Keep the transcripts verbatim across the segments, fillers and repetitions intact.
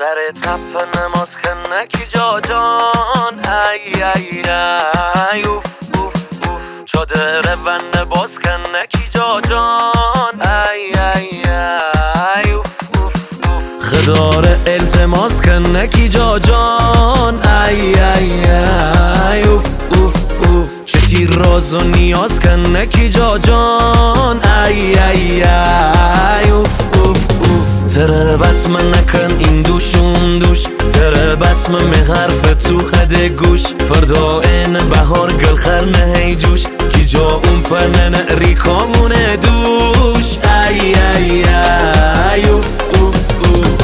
سر تپ نماز کنکی جا جان ای ای ای اوف اوف اوف چادر ون باز کنکی جا جان ای ای ای اوف اوف اوف خدار التماس کنکی جا جان ای ای ای اوف اوف اوف چه تیر راز و نیاز کنکی جا جان ای ای ای اوف اوف اوف تره بطمه نکن این دوشون دوش تره بطمه می حرف تو خد گوش فردا این بهار گل خرمه هی جوش کی جا اون پنن ریکامونه دوش ای ای ای اوف اوف اوف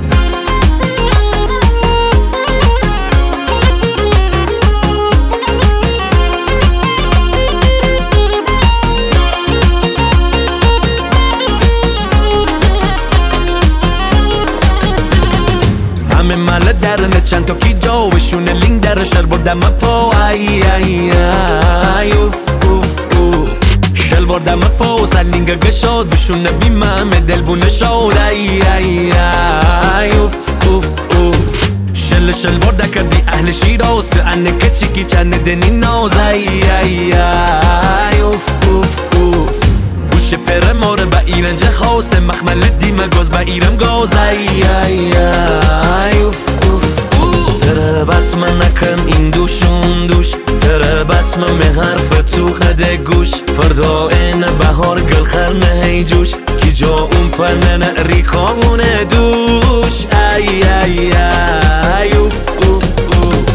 همه مال درنه چند تا کی جا بشونه لینگ در شل بردم پا ای ای ای اوف اوف اوف شل بردم پا سر لینگ گشاد بشونه بیمم دل بونه شاد ای ای ای اوف اوف اوف شل شل برده کردی اهل شیراز تو انه کچی کی چند دنی ناز ای ای ای اوف اوف اوف گوش پر ماره با ایرنج خواست مخمل دیمه گاز با ایرم گاز ای ای ای اوف اوف تره بطمه نکن این دوشون دوش تره بطمه می حرف تو خد گوش فردا این بهار گل خرمه هی جوش کی جا اون پنن ریکامونه دوش ای ای ای اوف اوف اوف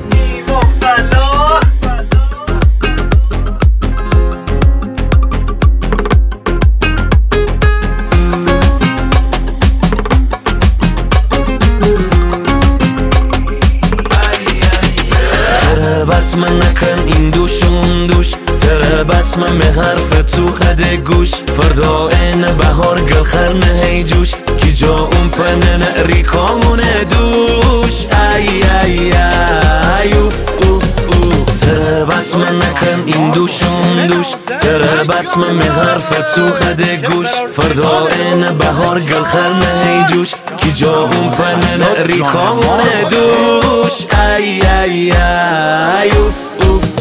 بطمه نکن این دوشون دوش تره بطمه می حرف تو خد گوش فردا این بهار گل خرمه هی جوش کی جا اون پنن ریکامونه دوش ای ای ای اوف اوف اوف تره بطمه نکن این دوشون دوش تره بطمه می حرف تو خد گوش فردا این بهار گل خرمه هی جوش کی جا اون پنن ریکامونه دوش ای ای ای اوف اوف